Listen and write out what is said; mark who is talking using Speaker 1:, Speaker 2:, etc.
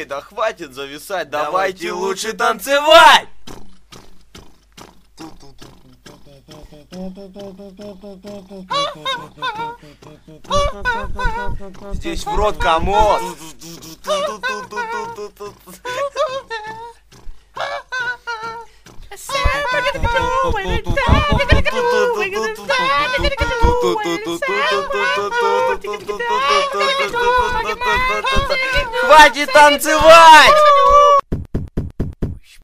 Speaker 1: Эй, да хватит зависать, давайте лучше танцевать! Здесь в рот комод. Хватит танцевать!